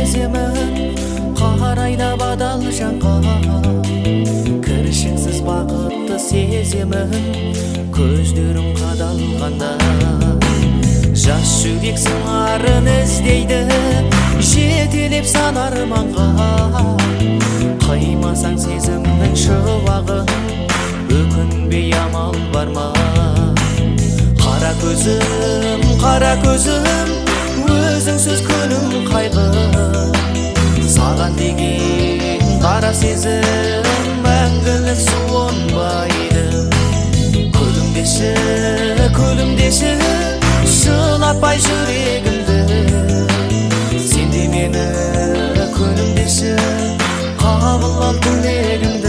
сеземін, қарайлап адал жанға. Кіршіңсіз бақытты сеземін, көздерім қадалғанда. Жас жүрек сыңарын іздейді, жетелеп сан арманға. Қаймасаң сезімнің шуағын, өкінбей амал бар ма? Қара көзім, өзіңсіз күнім қайғы. Саған деген қара сезім мәңгілік суынбайды. Күлімдеші, жылатпай жүрегімді. Сен де мені күлімдеші, қабыл ал тілегімді.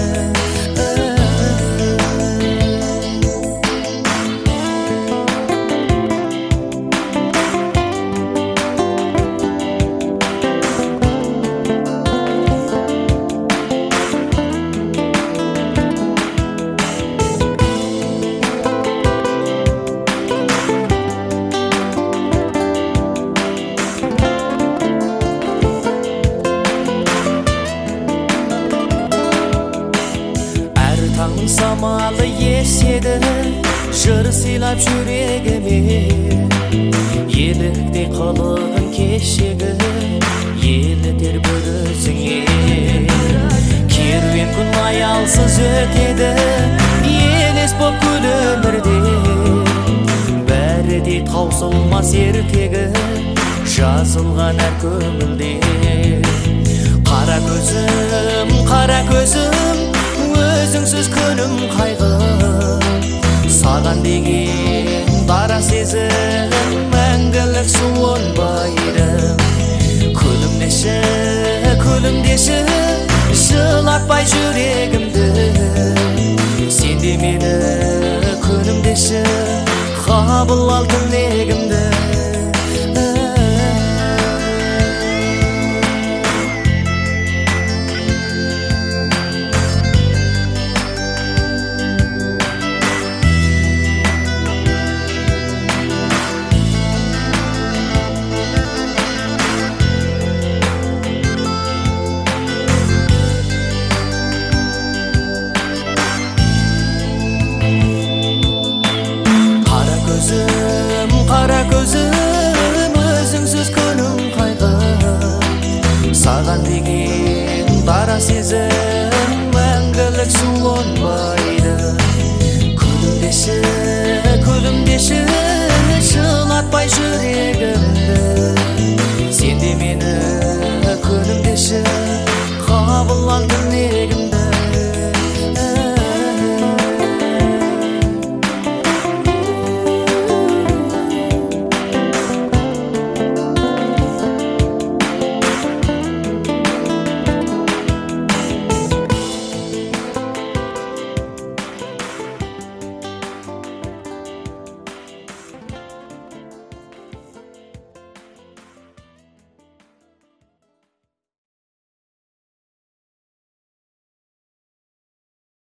Таңның самалы еседі, жыр сыйлап жүрегіме. Еліктей қылығын кешегі, елітер бір өзіңе. Керуен күн аялсыз өтеді, елес боп күл өмірде. Бәрі де таусылмас ертегі, жазылған әр көңілде. Қара көзім, өзіңсіз күнім қайғы. Саған деген дара сезім мәңгілік суынбайды. Күлімдеші, жылатпай жүрегімді. Сен де мені күлімдеші, қабыл ал тілегімді. Қара көзім, өзіңсіз күнім қайғы. Саған деген дара сезім мәңгілік суынбайды. Күлімдеші,